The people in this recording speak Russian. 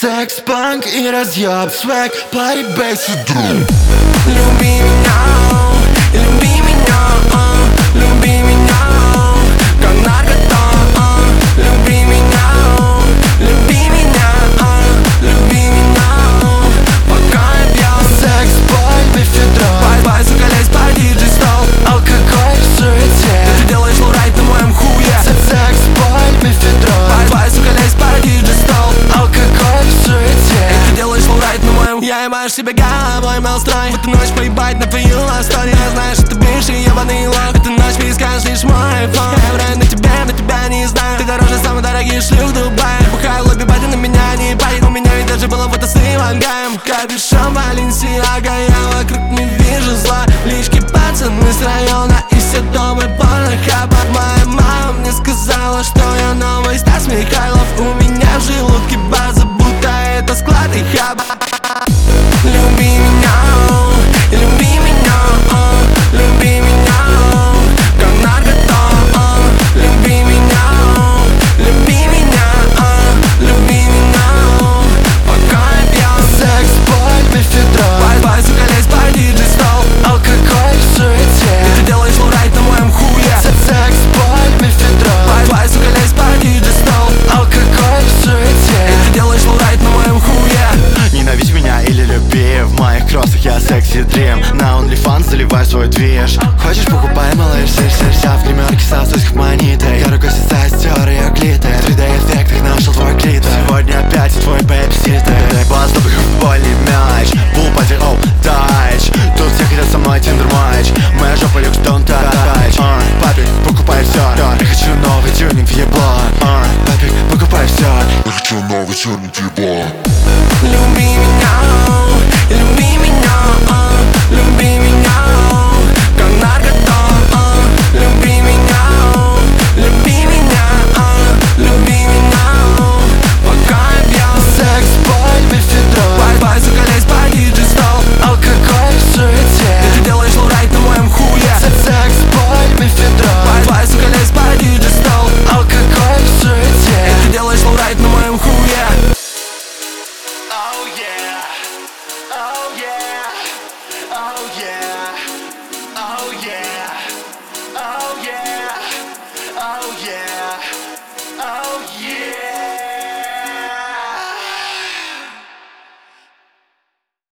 Секс, панк и разъеб, свек, пари, бейс и друг. Люби меня, люби меня, люби меня, как наркотон. Люби меня, люби меня, люби меня, пока я пьян. Секс, бой, мефедрон, Бай, сука, лезь по диджей-стол. алкоголь в суете. Ты делаешь лоурайд на моем хуе. Секс, бой, мефедрон, Бай, сука, лезь по диджей-стол. алкоголь в суете. Ты делаешь лоурайд на моем. Я ебашь себе головой мелстрой. В эту ночь поебать на твою ластоль. Я знаю, что ты бывший ебаный лох. В эту ночь мне искать лишь мой айфон. Я врать на тебя не знаю. Ты дороже самых дорогих шлюх Дубая. Бухаю лобби, батя на меня не парит. У меня ведь даже было фото с Ивангаем. Капюшон Баленсиага, я вокруг не вижу зла. Лишки пацаны с района и все дома порнохаба. Моя мама мне сказала, что я новый Стас Михайлов. У меня в желудке база, будто это склад и хаба. Люби меня, люби меня, люби меня, как наркотон. Люби меня, люби меня, люби меня, пока я пьян. Секс, бой, мефедрон, Бай, сука, лезь по диджей-стол. алкоголь в суете. Ты делаешь лоурайд на моем хуе. Секс, бой, мефедрон, Бай, сука, лезь по диджей-стол. алкоголь в суете. Ты делаешь лоурайд на моем хуе. Ненавидь меня или люби, в моих кроссах я секси дрим. На OnlyFans заливай свой движ. Хочешь, покупай, малыш, вся в гримерке со сосок монетой. Я рукой стер ее глиттер, 3D-эффектах нашел твой клитор. Сегодня опять твой бэйб-ситер. База футбольный мяч, пул-пати, оу, тач. Тут все хотят со мной тиндер-матч. Моя жопа люкс, don't touch. Папик, покупай все, я хочу новый тюнинг в ебло. Папик, покупай все, Я хочу новый черный ебло. Люби меня,